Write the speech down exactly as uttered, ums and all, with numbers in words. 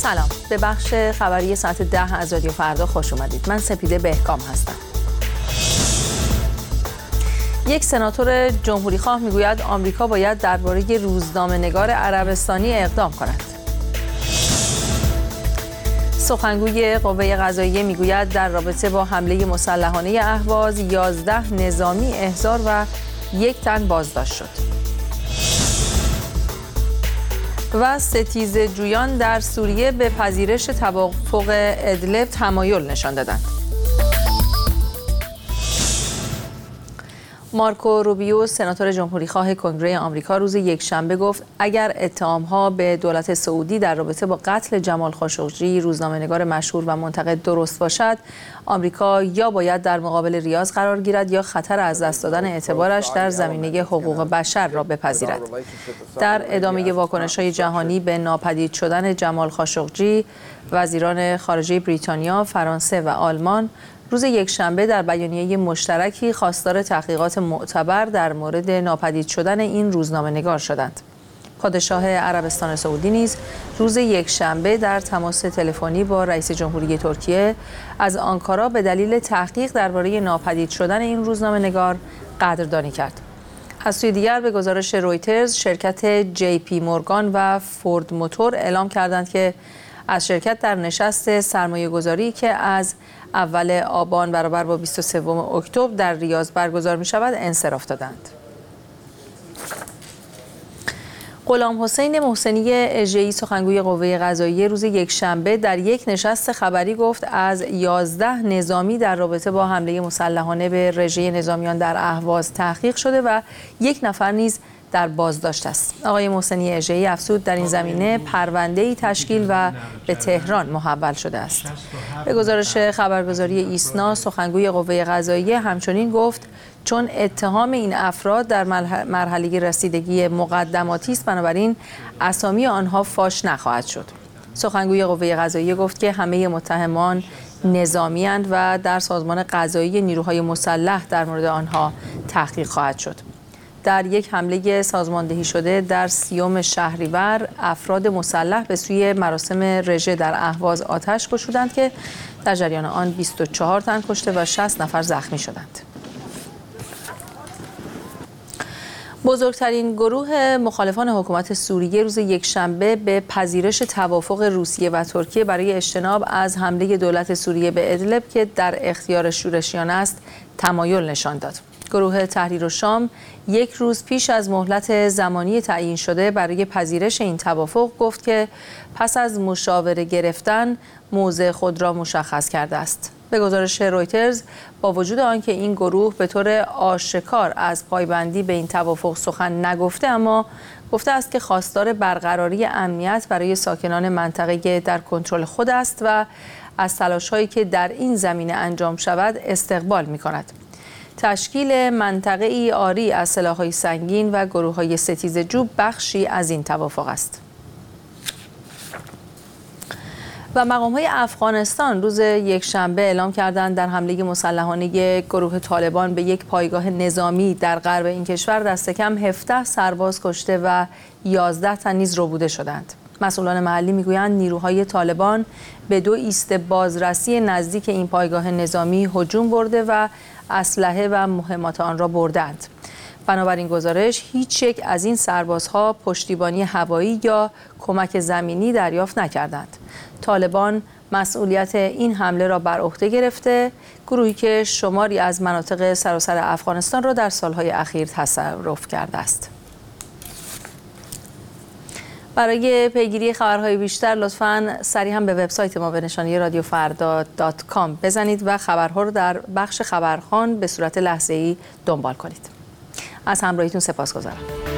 سلام، به بخش خبری ساعت ده از رادیو فردا خوش اومدید. من سپیده بهکام هستم. یک سناتور جمهوری خواه میگوید آمریکا باید درباره روزنامه‌نگار عربستانی اقدام کند. سخنگوی قوه قضاییه میگوید در رابطه با حمله مسلحانه اهواز یازده نظامی احضار و یک تن بازداشت شد. و ستیزجویان در سوریه به پذیرش توافق ادلب تمایل نشان دادند. مارکو روبیو سناتور جمهوری خواه کنگره آمریکا روز یکشنبه گفت اگر اتهام‌ها به دولت سعودی در رابطه با قتل جمال خاشقجی روزنامه‌نگار مشهور و منتقد درست باشد، آمریکا یا باید در مقابل ریاض قرار گیرد یا خطر از دست دادن اعتبارش در زمینه حقوق بشر را بپذیرد. در ادامه واکنش‌های جهانی به ناپدید شدن جمال خاشقجی، وزیران خارجه بریتانیا، فرانسه و آلمان روز یکشنبه در بیانیه مشترکی خواستار تحقیقات معتبر در مورد ناپدید شدن این روزنامه‌نگار شدند. پادشاه عربستان سعودی نیز روز یکشنبه در تماس تلفنی با رئیس جمهوری ترکیه از آنکارا به دلیل تحقیق درباره ناپدید شدن این روزنامه‌نگار قدردانی کرد. از سوی دیگر به گزارش رویترز شرکت جی پی مورگان و فورد موتور اعلام کردند که از شرکت در نشست سرمایه‌گذاری که از اول آبان برابر با بیست و سوم اکتبر در ریاض برگزار می شود انصراف دادند. غلام حسین محسنی اژه‌ای سخنگوی قوه قضاییه روز یکشنبه در یک نشست خبری گفت از یازده نظامی در رابطه با حمله مسلحانه به رژه نظامیان در اهواز تحقیق شده و یک نفر نیز در بازداشت است. آقای محسنی اژه‌ای افزود در این زمینه پرونده‌ای تشکیل و به تهران محول شده است. به گزارش خبرگزاری ایسنا سخنگوی قوه قضاییه همچنین گفت چون اتهام این افراد در مرحله رسیدگی مقدماتی است بنابراین اسامی آنها فاش نخواهد شد. سخنگوی قوه قضاییه گفت که همه متهمان نظامی‌اند و در سازمان قضایی نیروهای مسلح در مورد آنها تحقیق خواهد شد. در یک حمله سازماندهی شده در سیوم شهریور افراد مسلح به سوی مراسم رژه در اهواز آتش گشودند که در جریان آن بیست و چهار تن کشته و شصت نفر زخمی شدند. بزرگترین گروه مخالفان حکومت سوریه روز یکشنبه به پذیرش توافق روسیه و ترکیه برای اجتناب از حمله دولت سوریه به ادلب که در اختیار شورشیان است تمایل نشان داد. گروه تحریر الشام یک روز پیش از مهلت زمانی تعیین شده برای پذیرش این توافق گفت که پس از مشاوره گرفتن موضع خود را مشخص کرده است. به گزارش رویترز با وجود آنکه این گروه به طور آشکار از پایبندی به این توافق سخن نگفته اما گفته است که خواستار برقراری امنیت برای ساکنان منطقه در کنترل خود است و از تلاش‌هایی که در این زمینه انجام شود استقبال می‌کند. تشکیل منطقه‌ای عاری از سلاح‌های سنگین و گروه‌های ستیزجو بخشی از این توافق است. و مقام‌های افغانستان روز یکشنبه اعلام کردند در حمله مسلحانه گروه طالبان به یک پایگاه نظامی در غرب این کشور دست کم هفده سرباز کشته و یازده تن نیز ربوده شدند. مسئولان محلی میگویند نیروهای طالبان به دو ایست بازرسی نزدیک این پایگاه نظامی هجوم برده و اسلحه و مهمات آن را بردند. بنابراین گزارش هیچ یک از این سربازها پشتیبانی هوایی یا کمک زمینی دریافت نکردند. طالبان مسئولیت این حمله را بر عهده گرفته، گروهی که شماری از مناطق سراسر افغانستان را در سالهای اخیر تصرف کرده است. برای پیگیری خبرهای بیشتر لطفاً سریع هم به وبسایت ما به نشانی رادیو فردا دات کام بزنید و خبرها رو در بخش خبرخوان به صورت لحظه‌ای دنبال کنید. از همراهیتون سپاسگزارم.